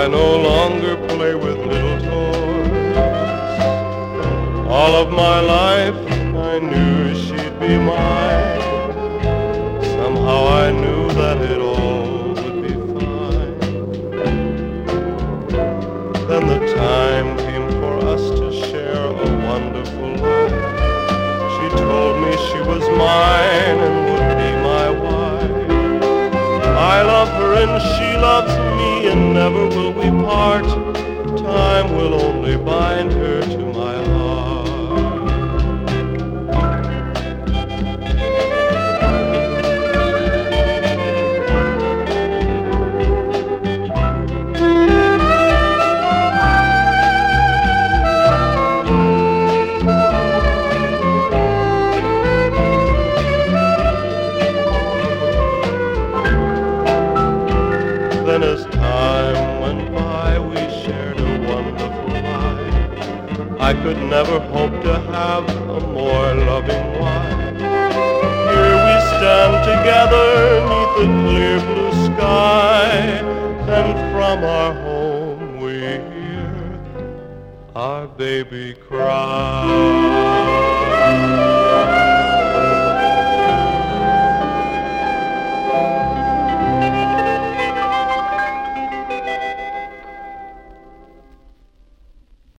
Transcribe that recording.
no longer play with little toys. All of my life I knew she'd be mine. Somehow I knew that it all would be fine. Then the time came for us to share a wonderful life. She told me she was mine and would be my wife. I love her and she loves me, and never will we part. Time will only bind her to my heart. Then as time went by, we shared a wonderful life. I could never hope to have a more loving wife. Here we stand together 'neath the clear blue sky, and from our home we hear our baby cry.